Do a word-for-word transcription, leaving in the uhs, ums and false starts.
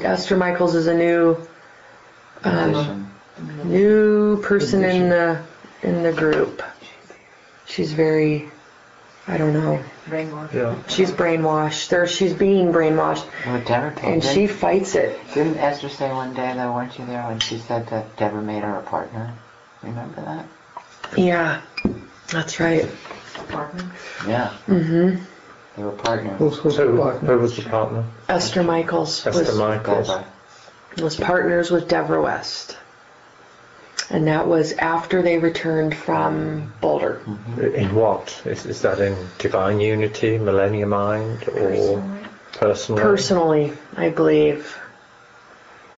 Esther Michaels is a new um, new person in the in the group. She's very, I don't know. Brainwashed. Yeah. She's brainwashed. Or she's being brainwashed. Well, Deborah told And me. she fights it. Didn't Esther say one day, though, weren't you there, when she said that Deborah made her a partner? Remember that? Yeah, that's right. Partner. Yeah. Mm-hmm. They were partners. Who, who, who was the partner? Esther Michaels Esther was, Michaels. Deborah. was partners with Deborah West. And that was after they returned from Boulder. In what? Is, is that in Divine Unity, Millennium Mind, or personally? Personally, I believe.